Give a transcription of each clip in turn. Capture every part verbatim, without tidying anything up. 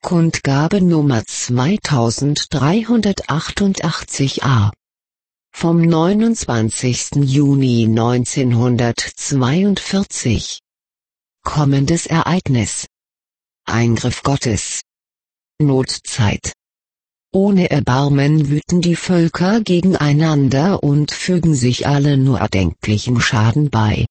Kundgabe Nummer zweitausenddreihundertachtundachtzig a. Vom neunundzwanzigsten Juni neunzehnhundertzweiundvierzig. Kommendes Ereignis. Eingriff Gottes. Notzeit. Ohne Erbarmen wüten die Völker gegeneinander und fügen sich alle nur erdenklichen Schaden bei.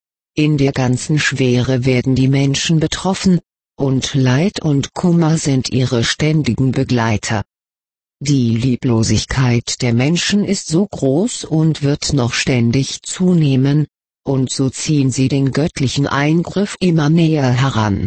In der ganzen Schwere werden die Menschen betroffen, und Leid und Kummer sind ihre ständigen Begleiter. Die Lieblosigkeit der Menschen ist so groß und wird noch ständig zunehmen, und so ziehen sie den göttlichen Eingriff immer näher heran.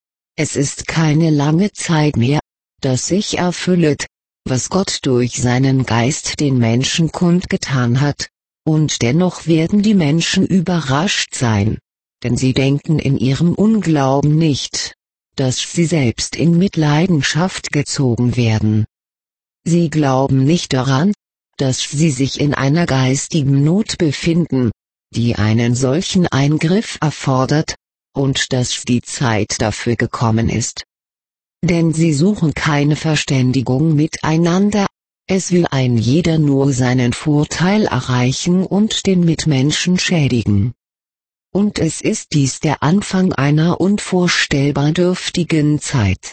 Es ist keine lange Zeit mehr, dass sich erfüllet, was Gott durch seinen Geist den Menschen kundgetan hat, und dennoch werden die Menschen überrascht sein, denn sie denken in ihrem Unglauben nicht, dass sie selbst in Mitleidenschaft gezogen werden. Sie glauben nicht daran, dass sie sich in einer geistigen Not befinden, die einen solchen Eingriff erfordert, und dass die Zeit dafür gekommen ist. Denn sie suchen keine Verständigung miteinander, es will ein jeder nur seinen Vorteil erreichen und den Mitmenschen schädigen. Und es ist dies der Anfang einer unvorstellbar dürftigen Zeit.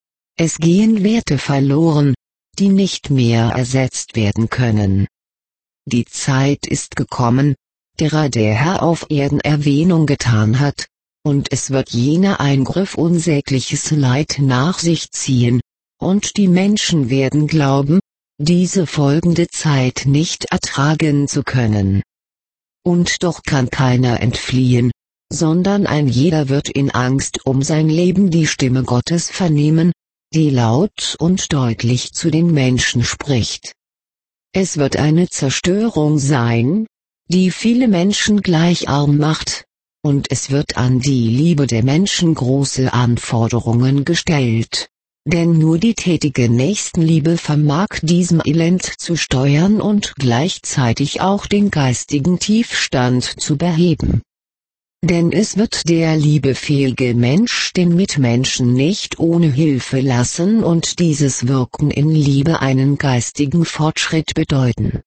Es gehen Werte verloren, die nicht mehr ersetzt werden können. Die Zeit ist gekommen, derer der Herr auf Erden Erwähnung getan hat, und es wird jener Eingriff unsägliches Leid nach sich ziehen, und die Menschen werden glauben, diese folgende Zeit nicht ertragen zu können. Und doch kann keiner entfliehen, sondern ein jeder wird in Angst um sein Leben die Stimme Gottes vernehmen, die laut und deutlich zu den Menschen spricht. Es wird eine Zerstörung sein, die viele Menschen gleich arm macht, und es wird an die Liebe der Menschen große Anforderungen gestellt, denn nur die tätige Nächstenliebe vermag diesem Elend zu steuern und gleichzeitig auch den geistigen Tiefstand zu beheben. Denn es wird der liebefähige Mensch den Mitmenschen nicht ohne Hilfe lassen und dieses Wirken in Liebe einen geistigen Fortschritt bedeuten.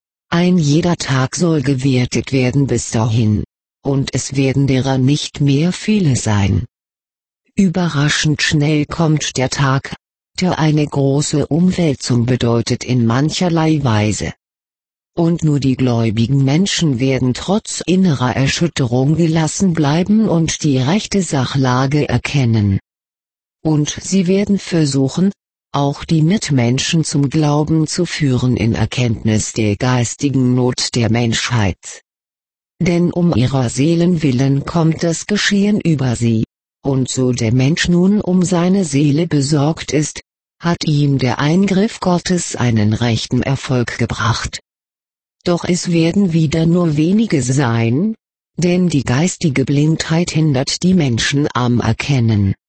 Ein jeder Tag soll gewertet werden bis dahin, und es werden derer nicht mehr viele sein. Überraschend schnell kommt der Tag, der eine große Umwälzung bedeutet in mancherlei Weise. Und nur die gläubigen Menschen werden trotz innerer Erschütterung gelassen bleiben und die rechte Sachlage erkennen. Und sie werden versuchen, auch die Mitmenschen zum Glauben zu führen in Erkenntnis der geistigen Not der Menschheit. Denn um ihrer Seelen willen kommt das Geschehen über sie. Und so der Mensch nun um seine Seele besorgt ist, hat ihm der Eingriff Gottes einen rechten Erfolg gebracht. Doch es werden wieder nur wenige sein, denn die geistige Blindheit hindert die Menschen am Erkennen.